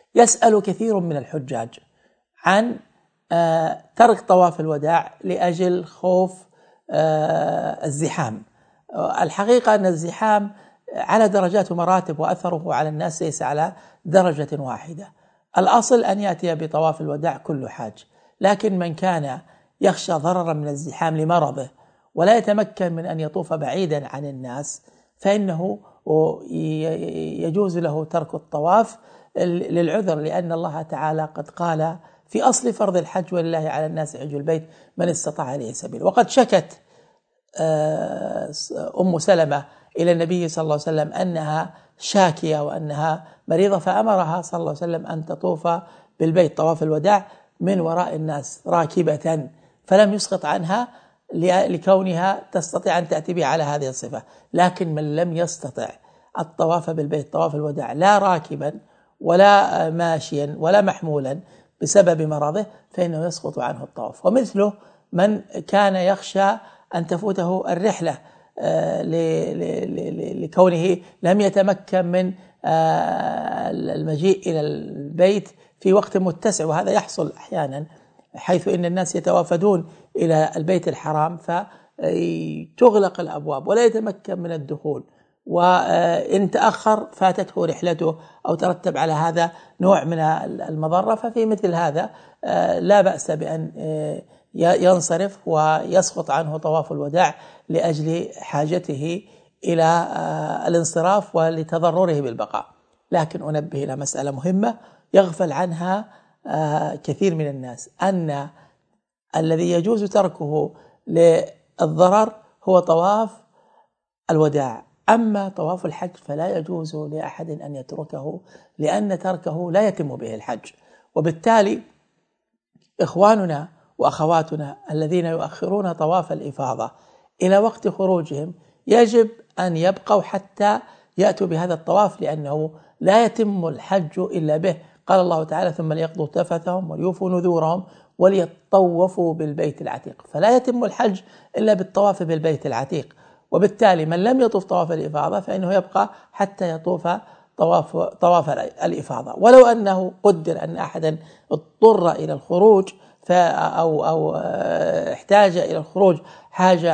يسأل كثير من الحجاج عن ترك طواف الوداع لأجل خوف الزحام. الحقيقة أن الزحام على درجات ومراتب، وأثره على الناس ليس على درجة واحدة. الأصل أن يأتي بطواف الوداع كل حاج، لكن من كان يخشى ضررا من الزحام لمرضه ولا يتمكن من أن يطوف بعيدا عن الناس، فإنه يجوز له ترك الطواف للعذر، لأن الله تعالى قد قال في أصل فرض الحج: ولله على الناس حج البيت من استطاع إليه سبيل. وقد شكت أم سلمة إلى النبي صلى الله عليه وسلم أنها شاكية وأنها مريضة، فأمرها صلى الله عليه وسلم أن تطوف بالبيت طواف الوداع من وراء الناس راكبة، فلم يسقط عنها لكونها تستطيع أن تأتي به على هذه الصفة. لكن من لم يستطع الطواف بالبيت طواف الوداع لا راكبا ولا ماشيا ولا محمولا بسبب مرضه، فإنه يسقط عنه الطواف. ومثله من كان يخشى أن تفوته الرحلة لكونه لم يتمكن من المجيء إلى البيت في وقت متسع، وهذا يحصل أحيانا، حيث إن الناس يتوافدون إلى البيت الحرام فتغلق الأبواب ولا يتمكن من الدخول، وإن تأخر فاتته رحلته أو ترتب على هذا نوع من المضرة. ففي مثل هذا لا بأس بأن ينصرف ويسقط عنه طواف الوداع لأجل حاجته إلى الانصراف ولتضرره بالبقاء. لكن أنبه إلى مسألة مهمة يغفل عنها كثير من الناس، أن الذي يجوز تركه للضرر هو طواف الوداع، أما طواف الحج فلا يجوز لأحد أن يتركه، لأن تركه لا يتم به الحج. وبالتالي إخواننا وأخواتنا الذين يؤخرون طواف الإفاضة إلى وقت خروجهم يجب أن يبقوا حتى يأتوا بهذا الطواف، لأنه لا يتم الحج إلا به. قال الله تعالى: ثم ليقضوا تفثهم وليوفوا نذورهم وليطوفوا بالبيت العتيق. فلا يتم الحج إلا بالطواف بالبيت العتيق. وبالتالي من لم يطوف طواف الإفاضة فإنه يبقى حتى يطوف طواف الإفاضة. ولو أنه قدر أن أحدا اضطر إلى الخروج أو احتاج إلى الخروج حاجة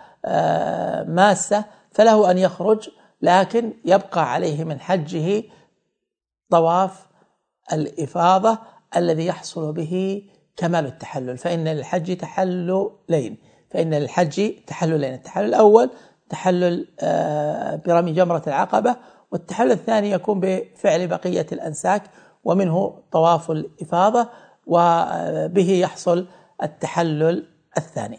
ماسة فله أن يخرج، لكن يبقى عليه من حجه طواف الإفاضة الذي يحصل به كمال التحلل. فإن للحج تحللين، التحلل الأول تحلل برمي جمرة العقبة، والتحلل الثاني يكون بفعل بقية الأنساك، ومنه طواف الإفاضة، وبه يحصل التحلل الثاني.